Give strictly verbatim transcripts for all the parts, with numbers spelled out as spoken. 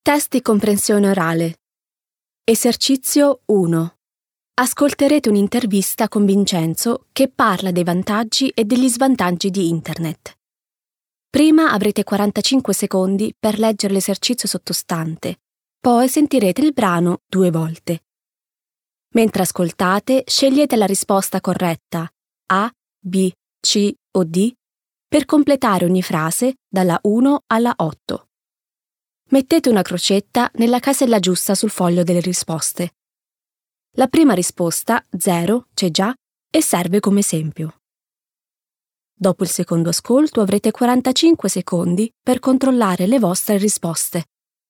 Test di comprensione orale. Esercizio uno. Ascolterete un'intervista con Vincenzo che parla dei vantaggi e degli svantaggi di Internet. Prima avrete quarantacinque secondi per leggere l'esercizio sottostante, poi sentirete il brano due volte. Mentre ascoltate, scegliete la risposta corretta A, B, C o D per completare ogni frase dalla uno alla otto. Mettete una crocetta nella casella giusta sul foglio delle risposte. La prima risposta, zero, c'è già e serve come esempio. Dopo il secondo ascolto avrete quarantacinque secondi per controllare le vostre risposte.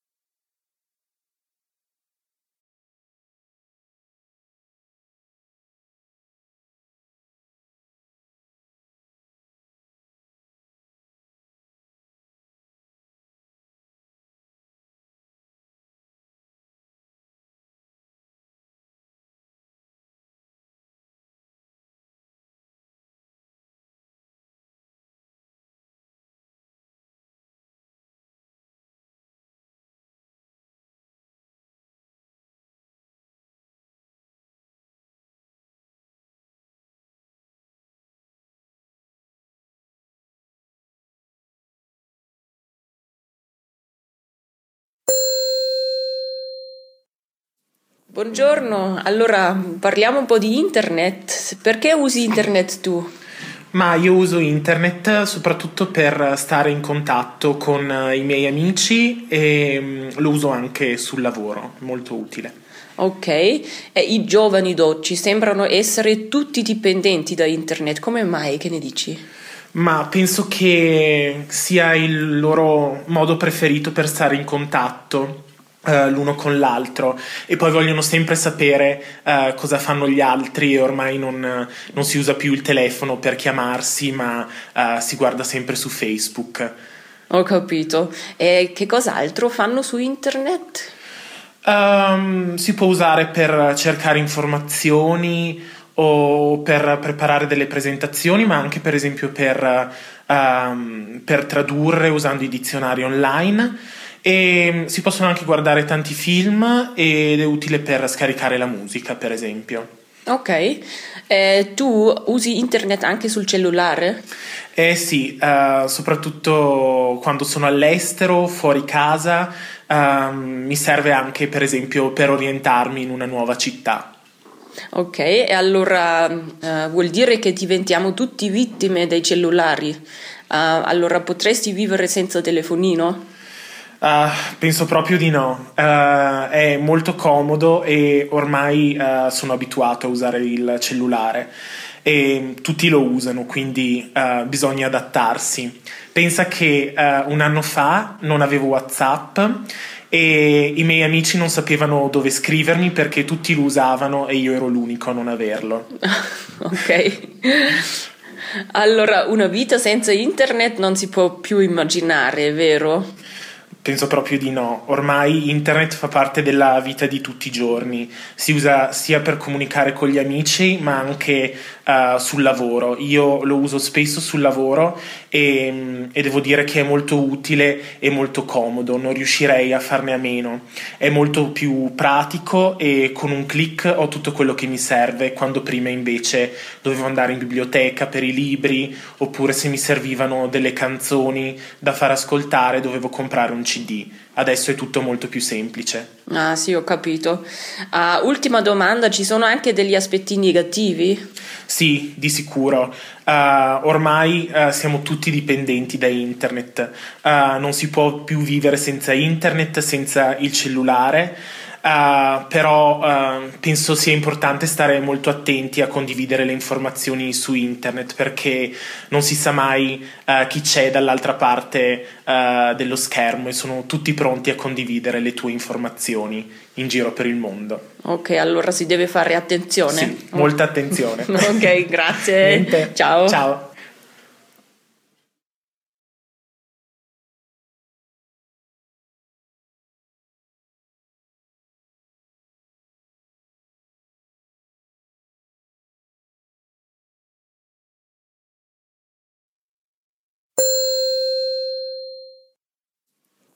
Buongiorno, allora parliamo un po' di internet. Perché usi internet tu? Ma io uso internet soprattutto per stare in contatto con i miei amici e mm, lo uso anche sul lavoro, molto utile. Ok, e i giovani d'oggi sembrano essere tutti dipendenti da internet, come mai? Che ne dici? Ma penso che sia il loro modo preferito per stare in contatto eh, l'uno con l'altro, e poi vogliono sempre sapere eh, cosa fanno gli altri, e ormai non, non si usa più il telefono per chiamarsi, ma eh, si guarda sempre su Facebook. Ho capito. E che cos'altro fanno su internet? Um, si può usare per cercare informazioni o per preparare delle presentazioni, ma anche per esempio per, um, per tradurre usando i dizionari online, e si possono anche guardare tanti film ed è utile per scaricare la musica, per esempio. Ok, e tu usi internet anche sul cellulare? Eh sì, uh, soprattutto quando sono all'estero, fuori casa, uh, mi serve anche per esempio per orientarmi in una nuova città. Ok, e allora uh, vuol dire che diventiamo tutti vittime dei cellulari. Uh, allora potresti vivere senza telefonino? Uh, penso proprio di no. Uh, è molto comodo e ormai uh, sono abituato a usare il cellulare e tutti lo usano, quindi uh, bisogna adattarsi. Pensa che uh, un anno fa non avevo WhatsApp e i miei amici non sapevano dove scrivermi perché tutti lo usavano e io ero l'unico a non averlo. Ok. Allora, una vita senza internet non si può più immaginare, vero? Penso proprio di no. Ormai internet fa parte della vita di tutti i giorni. Si usa sia per comunicare con gli amici, ma anche uh, sul lavoro. Io lo uso spesso sul lavoro e, e devo dire che è molto utile e molto comodo. Non riuscirei a farne a meno. È molto più pratico e con un click ho tutto quello che mi serve, quando prima invece dovevo andare in biblioteca per i libri, oppure se mi servivano delle canzoni da far ascoltare dovevo comprare un C D. Adesso è tutto molto più semplice. Ah, sì, ho capito. Uh, ultima domanda, ci sono anche degli aspetti negativi? Sì, di sicuro. Uh, ormai uh, siamo tutti dipendenti da internet. Uh, non si può più vivere senza internet, senza il cellulare. Uh, però uh, penso sia importante stare molto attenti a condividere le informazioni su internet, perché non si sa mai uh, chi c'è dall'altra parte uh, dello schermo, e sono tutti pronti a condividere le tue informazioni in giro per il mondo. Ok, allora si deve fare attenzione. Sì, molta attenzione. Ok, grazie. Niente. Ciao. Ciao.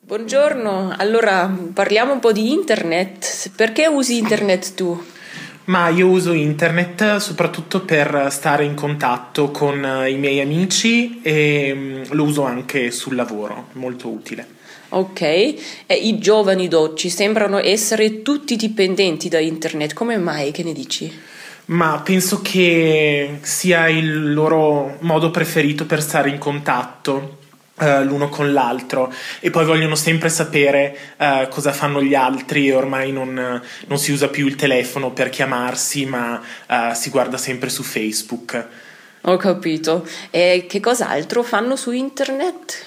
Buongiorno, allora parliamo un po' di internet. Perché usi internet tu? Ma io uso internet soprattutto per stare in contatto con eh, i miei amici e mm, lo uso anche sul lavoro, è molto utile. Ok, e i giovani d'oggi sembrano essere tutti dipendenti da internet, come mai? Che ne dici? Ma penso che sia il loro modo preferito per stare in contatto eh, l'uno con l'altro e poi vogliono sempre sapere eh, cosa fanno gli altri e ormai non, non si usa più il telefono per chiamarsi, ma eh, si guarda sempre su Facebook. Ho capito. E che cos'altro fanno su internet?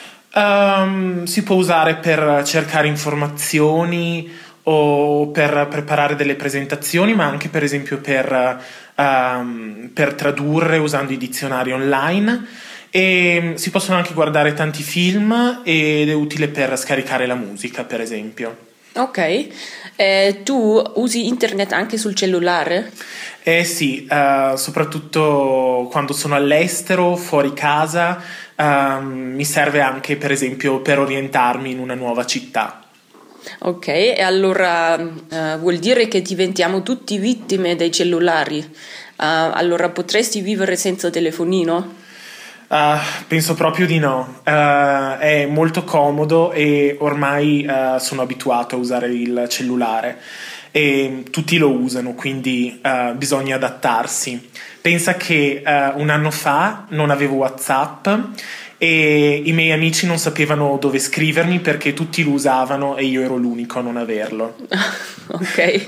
Ehm, si può usare per cercare informazioni o per preparare delle presentazioni, ma anche per esempio per, ehm, per tradurre usando i dizionari online. E si possono anche guardare tanti film ed è utile per scaricare la musica, per esempio. Ok, e tu usi internet anche sul cellulare? Eh sì, eh, soprattutto quando sono all'estero, fuori casa, ehm, mi serve anche per esempio per orientarmi in una nuova città. Ok, e allora eh, vuol dire che diventiamo tutti vittime dei cellulari. Eh, allora potresti vivere senza telefonino? Uh, penso proprio di no. Uh, è molto comodo e ormai uh, sono abituato a usare il cellulare e tutti lo usano, quindi uh, bisogna adattarsi. Pensa che uh, un anno fa non avevo WhatsApp e i miei amici non sapevano dove scrivermi perché tutti lo usavano e io ero l'unico a non averlo. Ok.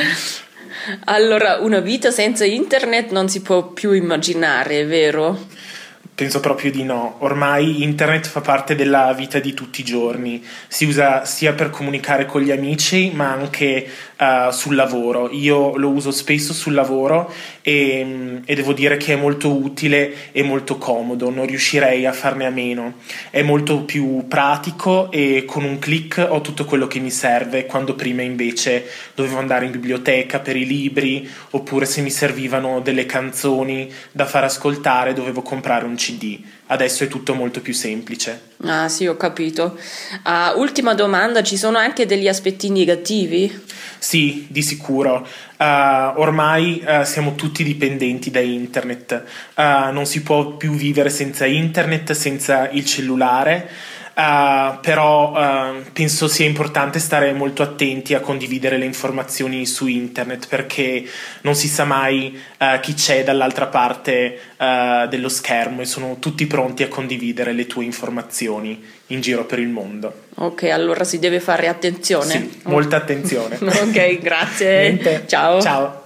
Allora, una vita senza internet non si può più immaginare, vero? Penso proprio di no. Ormai internet fa parte della vita di tutti i giorni. Si usa sia per comunicare con gli amici, ma anche uh, sul lavoro. Io lo uso spesso sul lavoro e, e devo dire che è molto utile e molto comodo. Non riuscirei a farne a meno. È molto più pratico e con un click ho tutto quello che mi serve, quando prima invece dovevo andare in biblioteca per i libri, oppure se mi servivano delle canzoni da far ascoltare dovevo comprare un C D. Adesso è tutto molto più semplice. Ah, sì, ho capito. Ah, ultima domanda, ci sono anche degli aspetti negativi? Sì, di sicuro. Uh, ormai uh, siamo tutti dipendenti da internet. Uh, non si può più vivere senza internet, senza il cellulare. Uh, però uh, penso sia importante stare molto attenti a condividere le informazioni su internet perché non si sa mai uh, chi c'è dall'altra parte uh, dello schermo e sono tutti pronti a condividere le tue informazioni in giro per il mondo. Ok, allora si deve fare attenzione. Sì, molta attenzione. Ok, grazie. Niente. Ciao. Ciao.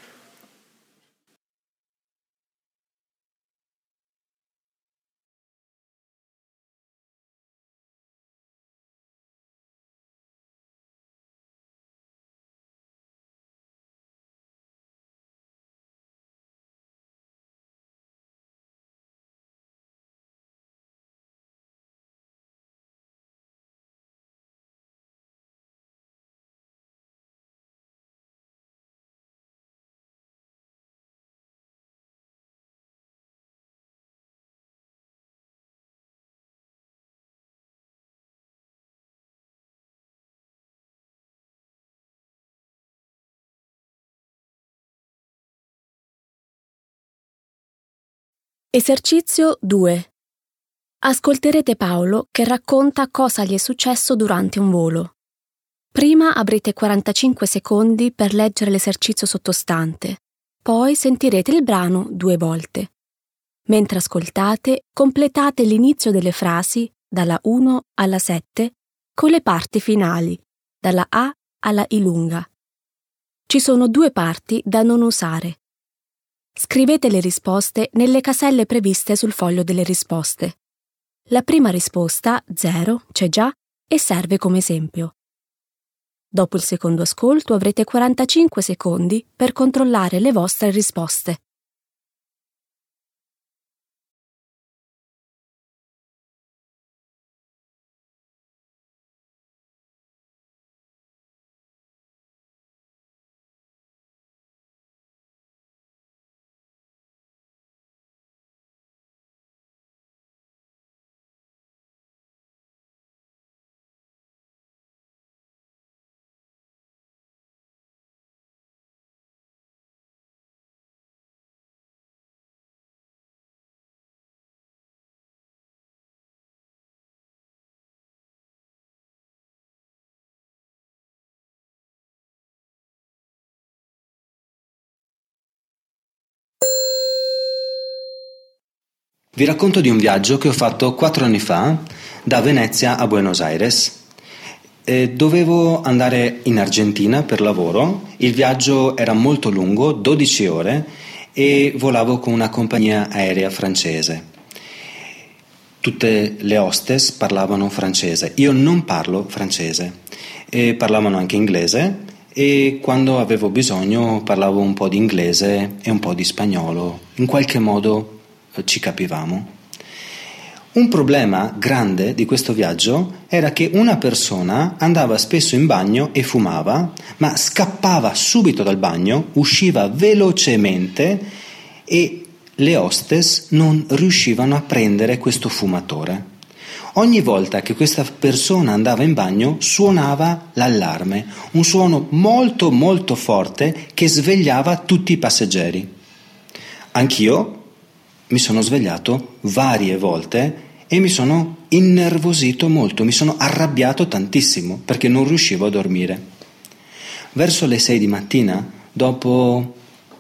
Esercizio due. Ascolterete Paolo che racconta cosa gli è successo durante un volo. Prima avrete quarantacinque secondi per leggere l'esercizio sottostante, poi sentirete il brano due volte. Mentre ascoltate, completate l'inizio delle frasi dalla uno alla sette con le parti finali, dalla A alla I lunga. Ci sono due parti da non usare. Scrivete le risposte nelle caselle previste sul foglio delle risposte. La prima risposta, zero, c'è già e serve come esempio. Dopo il secondo ascolto avrete quarantacinque secondi per controllare le vostre risposte. Vi racconto di un viaggio che ho fatto quattro anni fa da Venezia a Buenos Aires. Eh, dovevo andare in Argentina per lavoro, il viaggio era molto lungo, dodici ore, e volavo con una compagnia aerea francese. Tutte le hostess parlavano francese, io non parlo francese, e parlavano anche inglese e quando avevo bisogno parlavo un po' di inglese e un po' di spagnolo, in qualche modo ci capivamo. Un problema grande di questo viaggio era che una persona andava spesso in bagno e fumava, ma scappava subito dal bagno, usciva velocemente e le hostess non riuscivano a prendere questo fumatore. Ogni volta che questa persona andava in bagno suonava l'allarme, un suono molto molto forte che svegliava tutti i passeggeri. Anch'io mi sono svegliato varie volte e mi sono innervosito molto, mi sono arrabbiato tantissimo perché non riuscivo a dormire. Verso le sei di mattina, dopo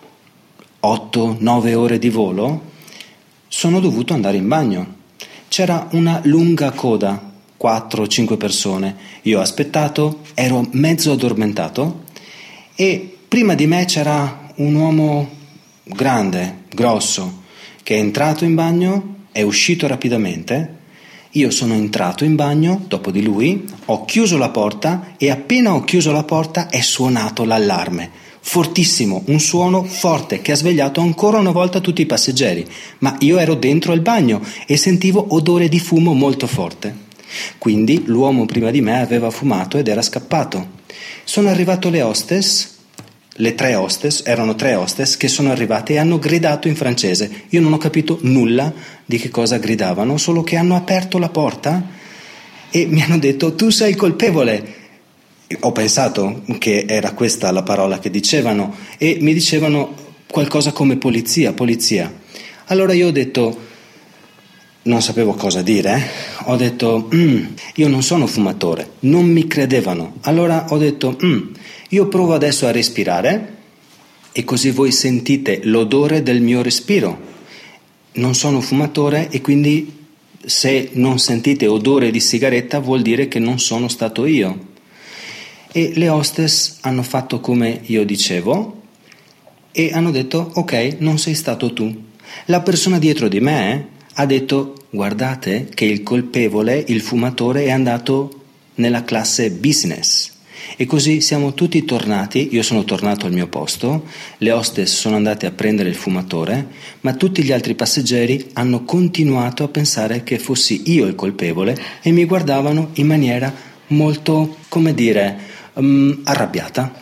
otto nove ore di volo, sono dovuto andare in bagno. C'era una lunga coda, quattro cinque persone. Io ho aspettato, ero mezzo addormentato e prima di me c'era un uomo grande, grosso, che è entrato in bagno, è uscito rapidamente. Io sono entrato in bagno dopo di lui, ho chiuso la porta e appena ho chiuso la porta è suonato l'allarme. Fortissimo, un suono forte che ha svegliato ancora una volta tutti i passeggeri, ma io ero dentro il bagno e sentivo odore di fumo molto forte. Quindi l'uomo prima di me aveva fumato ed era scappato. Sono arrivato le hostess. Le tre hostess, erano tre hostess che sono arrivate e hanno gridato in francese. Io non ho capito nulla di che cosa gridavano, solo che hanno aperto la porta e mi hanno detto tu sei il colpevole. Ho pensato che era questa la parola che dicevano e mi dicevano qualcosa come polizia, polizia. Allora io ho detto, non sapevo cosa dire, eh? Ho detto mm, io non sono fumatore, non mi credevano. Allora ho detto mm, io provo adesso a respirare e così voi sentite l'odore del mio respiro. Non sono fumatore e quindi se non sentite odore di sigaretta vuol dire che non sono stato io. E le hostess hanno fatto come io dicevo e hanno detto ok, non sei stato tu. La persona dietro di me ha detto guardate che il colpevole, il fumatore è andato nella classe business. E così siamo tutti tornati, io sono tornato al mio posto, le hostess sono andate a prendere il fumatore, ma tutti gli altri passeggeri hanno continuato a pensare che fossi io il colpevole e mi guardavano in maniera molto, come dire, um, arrabbiata.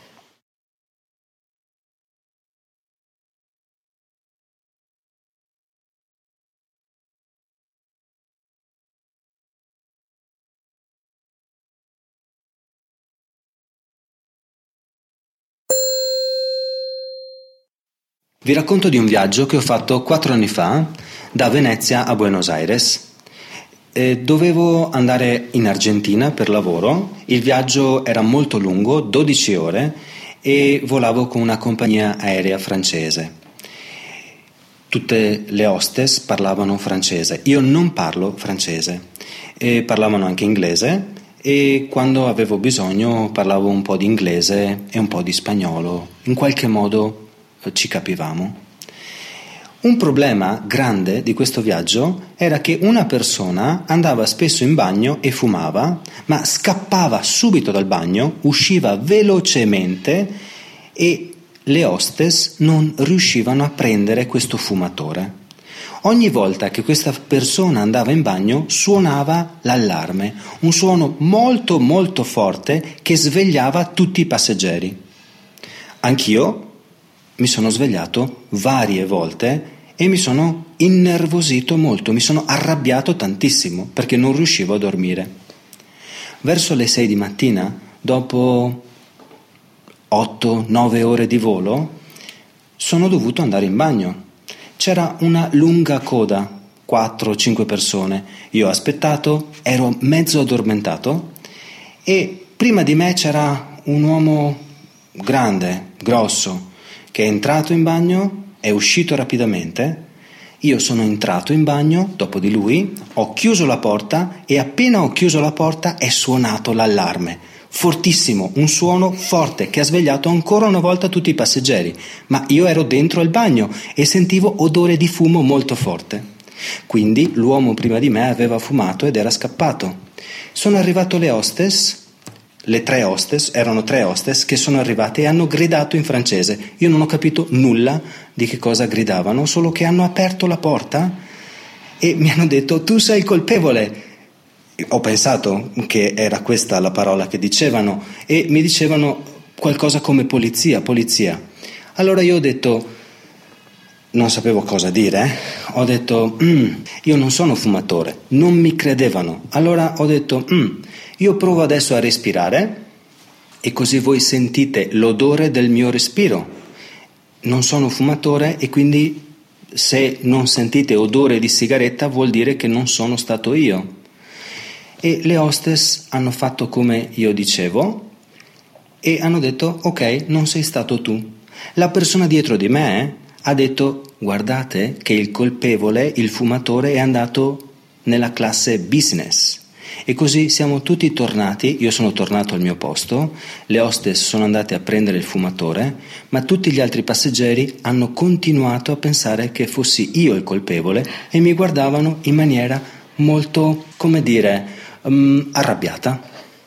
Vi racconto di un viaggio che ho fatto quattro anni fa da Venezia a Buenos Aires. Eh, dovevo andare in Argentina per lavoro, il viaggio era molto lungo, dodici ore, e volavo con una compagnia aerea francese. Tutte le hostess parlavano francese, io non parlo francese, e parlavano anche inglese e quando avevo bisogno parlavo un po' di inglese e un po' di spagnolo, in qualche modo ci capivamo. Un problema grande di questo viaggio era che una persona andava spesso in bagno e fumava, ma scappava subito dal bagno, usciva velocemente e le hostess non riuscivano a prendere questo fumatore. Ogni volta che questa persona andava in bagno suonava l'allarme, un suono molto molto forte che svegliava tutti i passeggeri. Anch'io mi sono svegliato varie volte e mi sono innervosito molto, mi sono arrabbiato tantissimo perché non riuscivo a dormire. Verso le sei di mattina, dopo otto nove ore di volo, sono dovuto andare in bagno. C'era una lunga coda, quattro cinque persone. Io ho aspettato, ero mezzo addormentato e prima di me c'era un uomo grande, grosso, che è entrato in bagno, è uscito rapidamente. Io sono entrato in bagno dopo di lui, ho chiuso la porta e appena ho chiuso la porta è suonato l'allarme. Fortissimo, un suono forte che ha svegliato ancora una volta tutti i passeggeri, ma io ero dentro il bagno e sentivo odore di fumo molto forte. Quindi l'uomo prima di me aveva fumato ed era scappato. Sono arrivato le hostess, le tre hostess, erano tre hostess che sono arrivate e hanno gridato in francese. Io non ho capito nulla di che cosa gridavano, solo che hanno aperto la porta e mi hanno detto tu sei il colpevole. Ho pensato che era questa la parola che dicevano e mi dicevano qualcosa come polizia, polizia. Allora io ho detto, non sapevo cosa dire, eh? Ho detto mm, io non sono fumatore, non mi credevano. Allora ho detto mm, io provo adesso a respirare e così voi sentite l'odore del mio respiro. Non sono fumatore e quindi se non sentite odore di sigaretta vuol dire che non sono stato io. E le hostess hanno fatto come io dicevo e hanno detto ok, non sei stato tu. La persona dietro di me ha detto guardate che il colpevole, il fumatore è andato nella classe business. E così siamo tutti tornati, io sono tornato al mio posto, le hostess sono andate a prendere il fumatore, ma tutti gli altri passeggeri hanno continuato a pensare che fossi io il colpevole e mi guardavano in maniera molto, come dire, um, arrabbiata.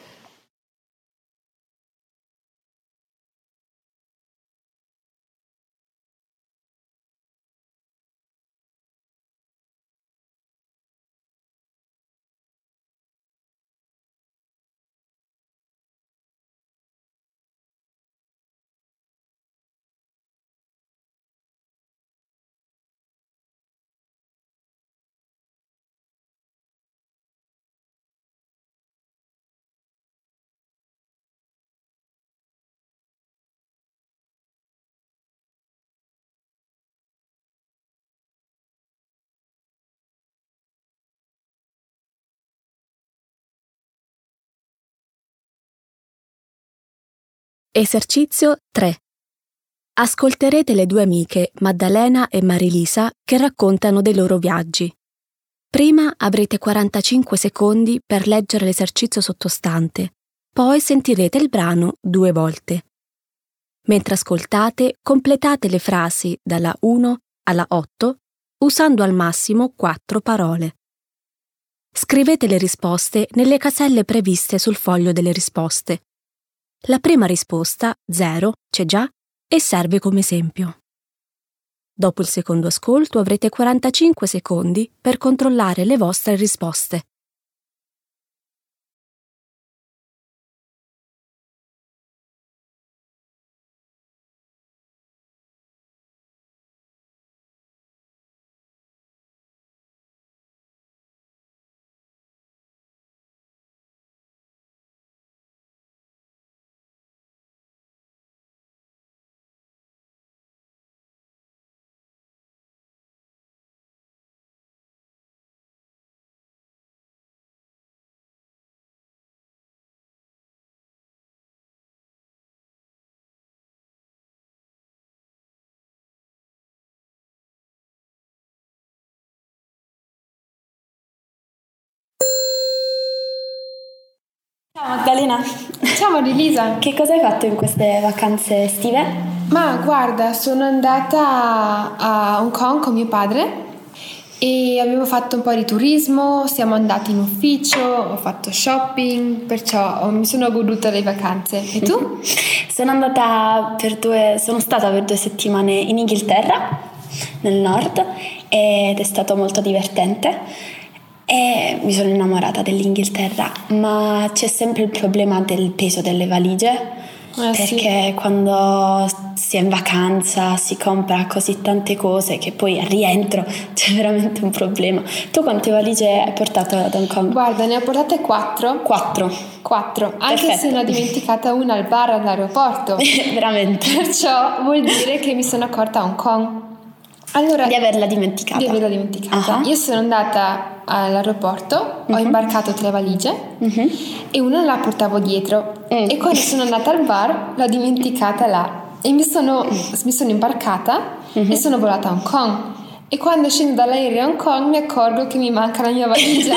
Esercizio tre. Ascolterete le due amiche Maddalena e Marilisa che raccontano dei loro viaggi. Prima avrete quarantacinque secondi per leggere l'esercizio sottostante, poi sentirete il brano due volte. Mentre ascoltate, completate le frasi dalla uno alla otto usando al massimo quattro parole. Scrivete le risposte nelle caselle previste sul foglio delle risposte. La prima risposta, zero, c'è già e serve come esempio. Dopo il secondo ascolto avrete quarantacinque secondi per controllare le vostre risposte. Ciao Maddalena. Ciao Marilisa. Che cosa hai fatto in queste vacanze estive? Ma guarda, sono andata a Hong Kong con mio padre e abbiamo fatto un po' di turismo, siamo andati in ufficio, ho fatto shopping, perciò mi sono goduta le vacanze. E tu? Sono andata per due, sono stata per due settimane in Inghilterra, nel nord, ed è stato molto divertente. E mi sono innamorata dell'Inghilterra, ma c'è sempre il problema del peso delle valigie, eh, perché sì. Quando si è in vacanza si compra così tante cose che poi al rientro c'è veramente un problema. Tu quante valigie hai portato ad Hong Kong? Guarda, ne ho portate quattro. Quattro? Quattro, anche Perfetto. Se ne ho dimenticata una al bar all'aeroporto. Veramente? Perciò vuol dire che mi sono accorta a Hong Kong. Allora, di averla dimenticata. Di averla dimenticata. Uh-huh. Io sono andata all'aeroporto, uh-huh. ho imbarcato tre valigie uh-huh. e una la portavo dietro uh-huh. e quando sono andata al bar l'ho dimenticata là e mi sono, mi sono imbarcata uh-huh. e sono volata a Hong Kong. E quando scendo dall'aereo a Hong Kong mi accorgo che mi manca la mia valigia.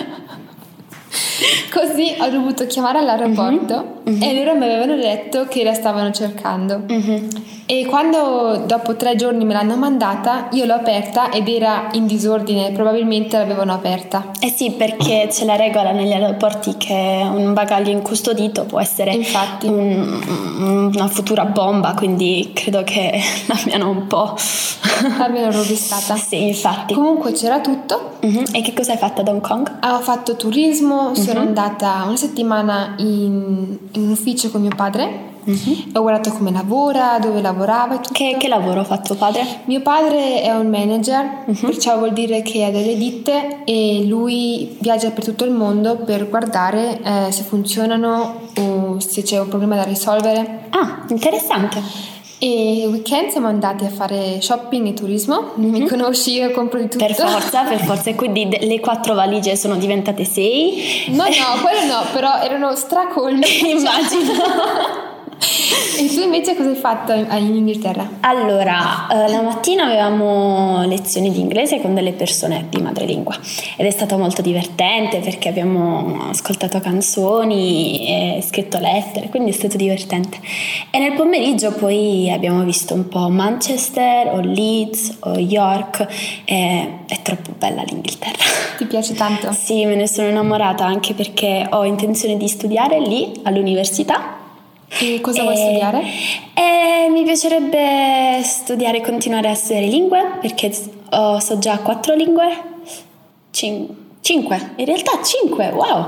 Così ho dovuto chiamare all'aeroporto mm-hmm. e loro mi avevano detto che la stavano cercando. Mm-hmm. E quando dopo tre giorni me l'hanno mandata, io l'ho aperta ed era in disordine, probabilmente l'avevano aperta. Eh sì, perché c'è la regola negli aeroporti che un bagaglio incustodito può essere Infatti. Un, una futura bomba, quindi credo che l'abbiano un po' l'abbiano rovistata. Sì, infatti. Comunque c'era tutto. Mm-hmm. E che cosa hai fatto ad Hong Kong? Ho fatto turismo, mm-hmm. sono andata una settimana in, in un ufficio con mio padre. Mm-hmm. Ho guardato come lavora, dove lavorava e tutto. Che, che lavoro ha fatto padre? Mio padre è un manager, mm-hmm. perciò vuol dire che ha delle ditte e lui viaggia per tutto il mondo per guardare eh, se funzionano o se c'è un problema da risolvere. Ah, interessante. E il weekend siamo andati a fare shopping e turismo. Mm-hmm. Mi conosci, io compro di tutto. Per forza, per forza. E quindi le quattro valigie sono diventate sei? No, no, quello no, però erano stracolme. Immagino. E tu invece cosa hai fatto in Inghilterra? Allora, eh, la mattina avevamo lezioni di inglese con delle persone di madrelingua ed è stato molto divertente perché abbiamo ascoltato canzoni e scritto lettere, quindi è stato divertente. E nel pomeriggio poi abbiamo visto un po' Manchester o Leeds o York e è troppo bella l'Inghilterra. Ti piace tanto? Sì, me ne sono innamorata anche perché ho intenzione di studiare lì all'università. E cosa e, vuoi studiare? E mi piacerebbe studiare e continuare a studiare lingue perché oh, so già quattro lingue. Cin- cinque, in realtà cinque, wow!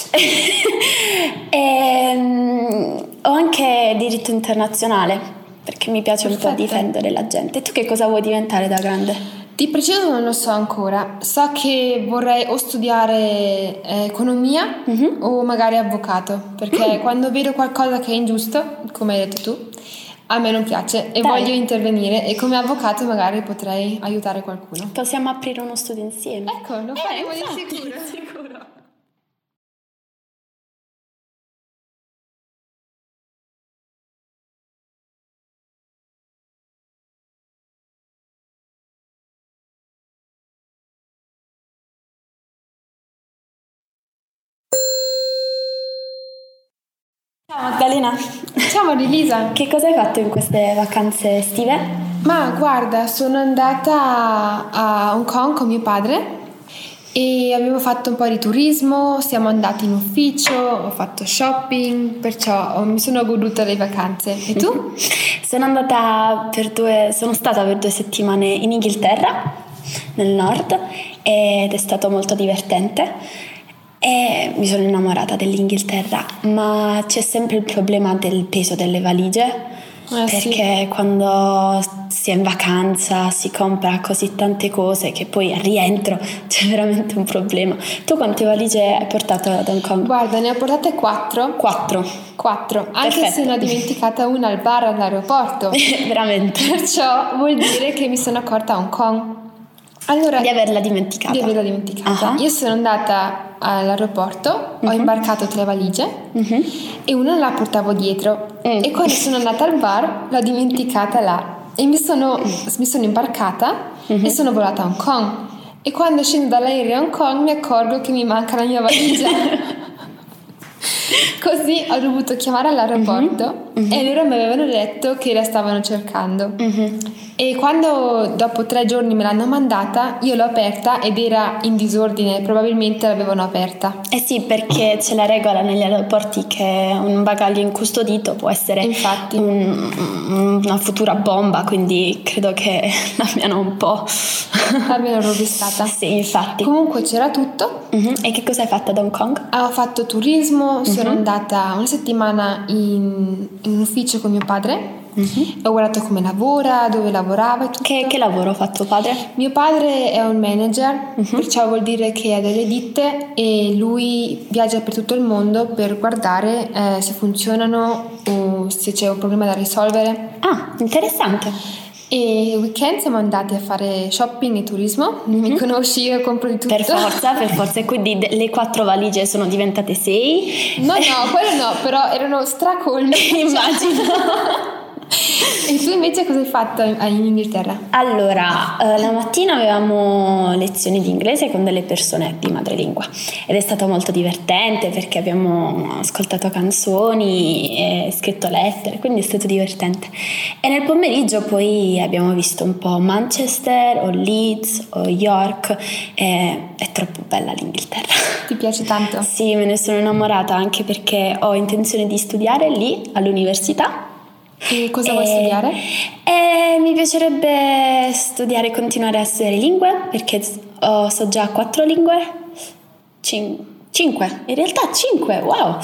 e, um, ho anche diritto internazionale perché mi piace Perfetto. un po' difendere la gente. E tu che cosa vuoi diventare da grande? Di preciso non lo so ancora, so che vorrei o studiare eh, economia mm-hmm. o magari avvocato, perché mm. quando vedo qualcosa che è ingiusto, come hai detto tu, a me non piace e Dai. voglio intervenire e come avvocato magari potrei aiutare qualcuno. Possiamo aprire uno studio insieme. Ecco, lo eh, faremo di infatti, sicuro. sicuro. Ciao Magdalena. Ciao Marilisa. Che cosa hai fatto in queste vacanze estive? Ma guarda, sono andata a Hong Kong con mio padre e abbiamo fatto un po' di turismo, siamo andati in ufficio, ho fatto shopping, perciò mi sono goduta le vacanze. E tu? Sono andata per due, sono stata per due settimane in Inghilterra, nel nord, ed è stato molto divertente. E mi sono innamorata dell'Inghilterra, ma c'è sempre il problema del peso delle valigie, eh, perché sì. quando si è in vacanza si compra così tante cose che poi al rientro c'è veramente un problema. Tu quante valigie hai portato ad Hong Kong? Guarda, ne ho portate quattro. Quattro? Quattro, anche Perfetto. se ne ho dimenticata una al bar all'aeroporto. Veramente? Perciò vuol dire che mi sono accorta a Hong Kong. Allora, di averla dimenticata. Di averla dimenticata. Uh-huh. Io sono andata all'aeroporto, uh-huh. ho imbarcato tre valigie uh-huh. e una la portavo dietro uh-huh. e quando sono andata al bar l'ho dimenticata là e mi sono, mi sono imbarcata uh-huh. e sono volata a Hong Kong e quando scendo dall'aereo a Hong Kong mi accorgo che mi manca la mia valigia. Così ho dovuto chiamare all'aeroporto uh-huh. e loro mi avevano detto che la stavano cercando uh-huh. e quando dopo tre giorni me l'hanno mandata io l'ho aperta ed era in disordine, probabilmente l'avevano aperta. Eh sì, perché c'è la regola negli aeroporti che un bagaglio incustodito può essere Infatti. Un, una futura bomba, quindi credo che l'abbiano un po' l'abbiano rovistata. Sì, infatti. Comunque c'era tutto. Uh-huh. E che cosa hai fatto ad Hong Kong? Ho fatto turismo, sono uh-huh. andata una settimana in, in un ufficio con mio padre. Uh-huh. Ho guardato come lavora, dove lavorava e tutto. Che, che lavoro ha fatto padre? Mio padre è un manager, uh-huh. perciò vuol dire che ha delle ditte e lui viaggia per tutto il mondo per guardare eh, se funzionano o se c'è un problema da risolvere. Ah, interessante. E il weekend siamo andati a fare shopping e turismo. Mm-hmm. Mi conosci, io compro di tutto. Per forza, per forza. E quindi le quattro valigie sono diventate sei? No, no, quello no, però erano stracolme. Immagino. E tu invece cosa hai fatto in Inghilterra? Allora, eh, la mattina avevamo lezioni di inglese con delle persone di madrelingua ed è stato molto divertente perché abbiamo ascoltato canzoni e scritto lettere, quindi è stato divertente. E nel pomeriggio poi abbiamo visto un po' Manchester o Leeds o York, e è troppo bella l'Inghilterra. Ti piace tanto? Sì, me ne sono innamorata anche perché ho intenzione di studiare lì all'università. E cosa vuoi studiare? E mi piacerebbe studiare, continuare a studiare lingue, perché ho, so già quattro lingue, Cin- cinque, in realtà cinque, wow!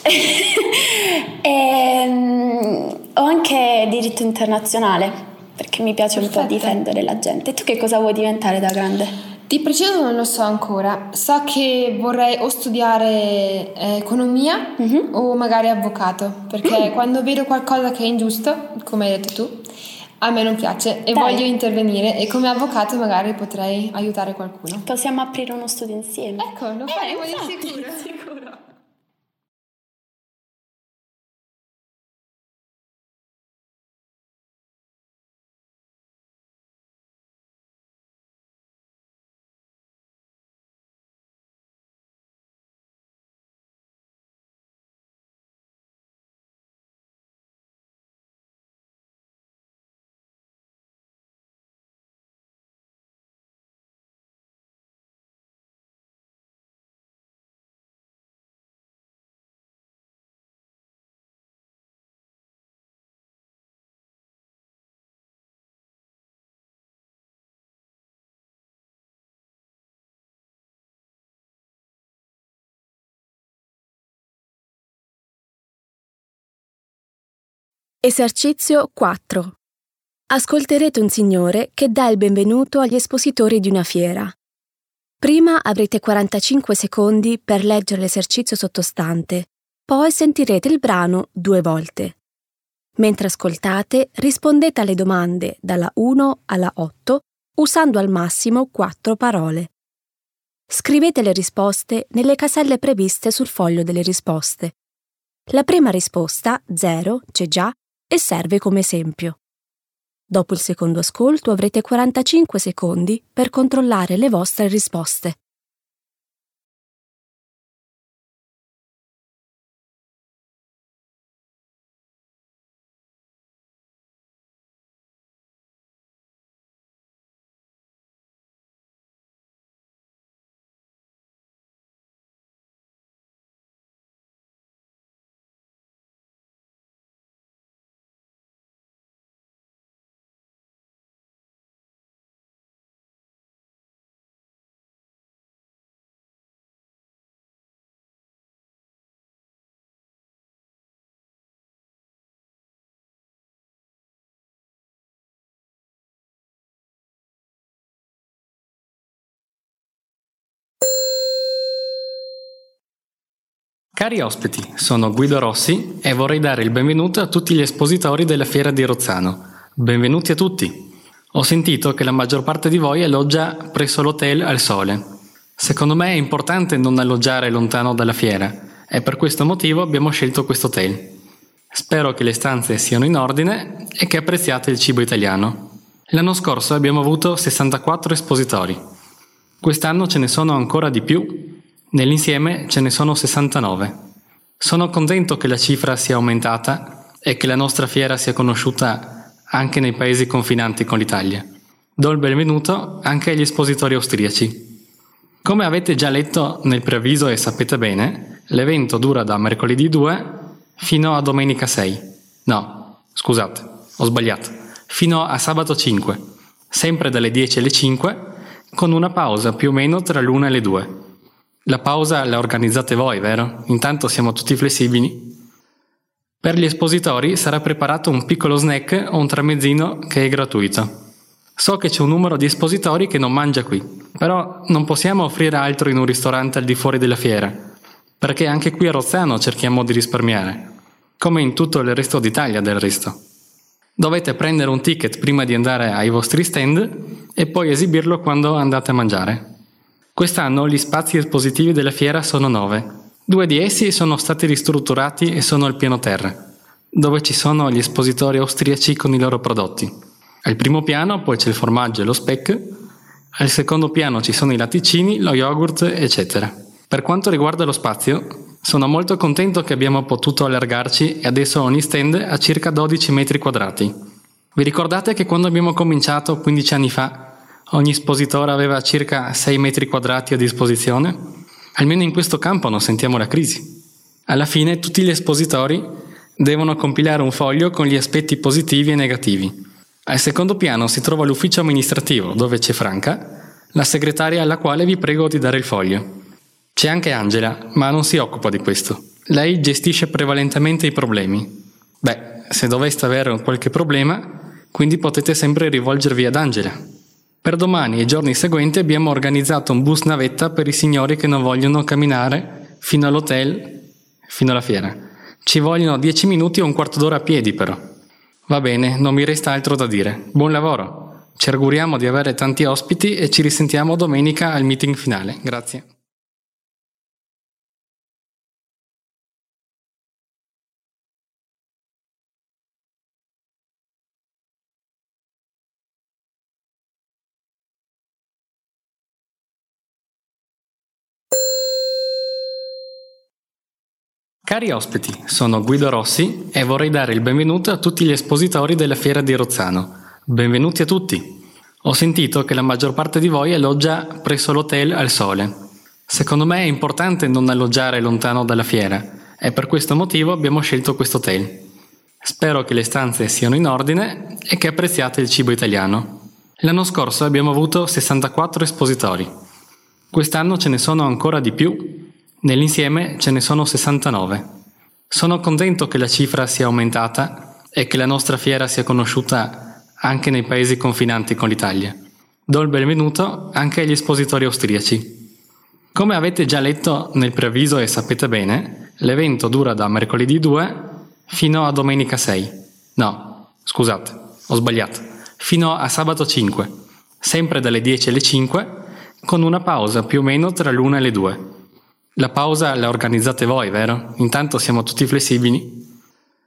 e, um, ho anche diritto internazionale, perché mi piace Perfetto. un po' difendere la gente. E tu che cosa vuoi diventare da grande? Di preciso non lo so ancora, so che vorrei o studiare eh, economia mm-hmm. o magari avvocato, perché mm. quando vedo qualcosa che è ingiusto, come hai detto tu, a me non piace e Dai. voglio intervenire, e come avvocato magari potrei aiutare qualcuno. Possiamo aprire uno studio insieme. Ecco, lo faremo eh, di sicuro. sicuro. Esercizio quattro. Ascolterete un signore che dà il benvenuto agli espositori di una fiera. Prima avrete quarantacinque secondi per leggere l'esercizio sottostante, poi sentirete il brano due volte. Mentre ascoltate, rispondete alle domande dalla uno alla otto usando al massimo quattro parole. Scrivete le risposte nelle caselle previste sul foglio delle risposte. La prima risposta, zero, c'è già e serve come esempio. Dopo il secondo ascolto avrete quarantacinque secondi per controllare le vostre risposte. Cari ospiti, sono Guido Rossi e vorrei dare il benvenuto a tutti gli espositori della Fiera di Rozzano. Benvenuti a tutti! Ho sentito che la maggior parte di voi alloggia presso l'hotel Al Sole. Secondo me è importante non alloggiare lontano dalla fiera e per questo motivo abbiamo scelto questo hotel. Spero che le stanze siano in ordine e che apprezziate il cibo italiano. L'anno scorso abbiamo avuto sessantaquattro espositori. Quest'anno ce ne sono ancora di più. Nell'insieme ce ne sono sessantanove. Sono contento che la cifra sia aumentata e che la nostra fiera sia conosciuta anche nei paesi confinanti con l'Italia. Do il benvenuto anche agli espositori austriaci. Come avete già letto nel preavviso e sapete bene, l'evento dura da mercoledì due fino a domenica sei. No, scusate, ho sbagliato. Fino a sabato cinque, sempre dalle dieci alle cinque, con una pausa più o meno tra l'una e le due. La pausa la organizzate voi, vero? Intanto siamo tutti flessibili. Per gli espositori sarà preparato un piccolo snack o un tramezzino che è gratuito. So che c'è un numero di espositori che non mangia qui, però non possiamo offrire altro in un ristorante al di fuori della fiera, perché anche qui a Rozzano cerchiamo di risparmiare, come in tutto il resto d'Italia del resto. Dovete prendere un ticket prima di andare ai vostri stand e poi esibirlo quando andate a mangiare. Quest'anno gli spazi espositivi della fiera sono nove. Due di essi sono stati ristrutturati e sono al piano terra. dove ci sono gli espositori austriaci con i loro prodotti. Al primo piano poi c'è il formaggio e lo speck, al secondo piano ci sono i latticini, lo yogurt, eccetera. Per quanto riguarda lo spazio, sono molto contento che abbiamo potuto allargarci e adesso ogni stand ha circa dodici metri quadrati. Vi ricordate che quando abbiamo cominciato quindici anni fa, ogni espositore aveva circa sei metri quadrati a disposizione? Almeno in questo campo non sentiamo la crisi. Alla fine tutti gli espositori devono compilare un foglio con gli aspetti positivi e negativi. Al secondo piano si trova l'ufficio amministrativo, dove c'è Franca, la segretaria alla quale vi prego di dare il foglio. C'è anche Angela, ma non si occupa di questo. Lei gestisce prevalentemente i problemi. Beh, se doveste avere qualche problema, quindi potete sempre rivolgervi ad Angela. Per domani e i giorni seguenti abbiamo organizzato un bus navetta per i signori che non vogliono camminare fino all'hotel, fino alla fiera. Ci vogliono dieci minuti o un quarto d'ora a piedi però. Va bene, non mi resta altro da dire. Buon lavoro! Ci auguriamo di avere tanti ospiti e ci risentiamo domenica al meeting finale. Grazie. Cari ospiti, sono Guido Rossi e vorrei dare il benvenuto a tutti gli espositori della Fiera di Rozzano. Benvenuti a tutti! Ho sentito che la maggior parte di voi alloggia presso l'hotel Al Sole. Secondo me è importante non alloggiare lontano dalla fiera e per questo motivo abbiamo scelto questo hotel. Spero che le stanze siano in ordine e che apprezziate il cibo italiano. L'anno scorso abbiamo avuto sessantaquattro espositori. Quest'anno ce ne sono ancora di più. Nell'insieme ce ne sono sessantanove. Sono contento che la cifra sia aumentata e che la nostra fiera sia conosciuta anche nei paesi confinanti con l'Italia. Do il benvenuto anche agli espositori austriaci. Come avete già letto nel preavviso e sapete bene, l'evento dura da mercoledì due fino a domenica sei. No, scusate, ho sbagliato. Fino a sabato cinque, sempre dalle dieci alle cinque, con una pausa più o meno tra l'una e le due. La pausa la organizzate voi, vero? Intanto siamo tutti flessibili.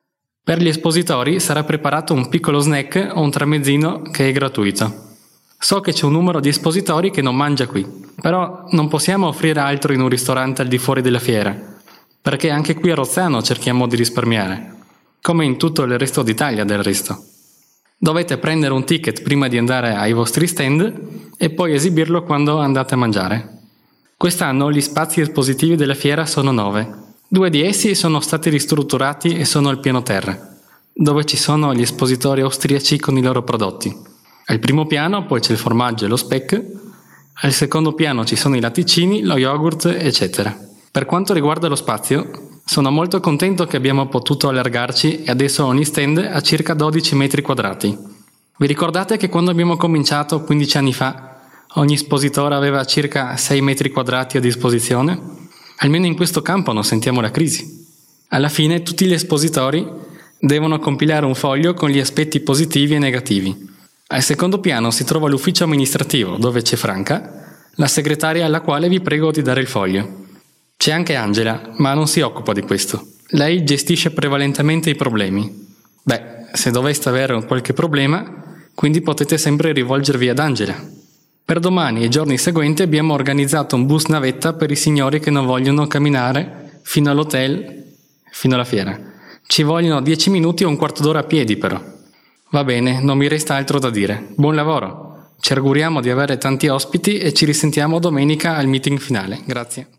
Per gli espositori sarà preparato un piccolo snack o un tramezzino che è gratuito. So che c'è un numero di espositori che non mangia qui, però non possiamo offrire altro in un ristorante al di fuori della fiera, perché anche qui a Rozzano cerchiamo di risparmiare, come in tutto il resto d'Italia del resto. Dovete prendere un ticket prima di andare ai vostri stand e poi esibirlo quando andate a mangiare. Quest'anno gli spazi espositivi della fiera sono nove. Due di essi sono stati ristrutturati e sono al piano terra, dove ci sono gli espositori austriaci con i loro prodotti. Al primo piano poi c'è il formaggio e lo speck, al secondo piano ci sono i latticini, lo yogurt, eccetera. Per quanto riguarda lo spazio, sono molto contento che abbiamo potuto allargarci e adesso ogni stand ha circa dodici metri quadrati. Vi ricordate che quando abbiamo cominciato quindici anni fa ogni espositore aveva circa sei metri quadrati a disposizione? Almeno in questo campo non sentiamo la crisi. Alla fine tutti gli espositori devono compilare un foglio con gli aspetti positivi e negativi. Al secondo piano si trova l'ufficio amministrativo, dove c'è Franca, la segretaria alla quale vi prego di dare il foglio. C'è anche Angela, ma non si occupa di questo. Lei gestisce prevalentemente i problemi. Beh, se doveste avere qualche problema, quindi potete sempre rivolgervi ad Angela. Per domani e i giorni seguenti abbiamo organizzato un bus navetta per i signori che non vogliono camminare fino all'hotel, fino alla fiera. Ci vogliono dieci minuti o un quarto d'ora a piedi però. Va bene, non mi resta altro da dire. Buon lavoro! Ci auguriamo di avere tanti ospiti e ci risentiamo domenica al meeting finale. Grazie.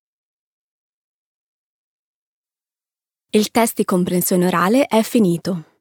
Il test di comprensione orale è finito.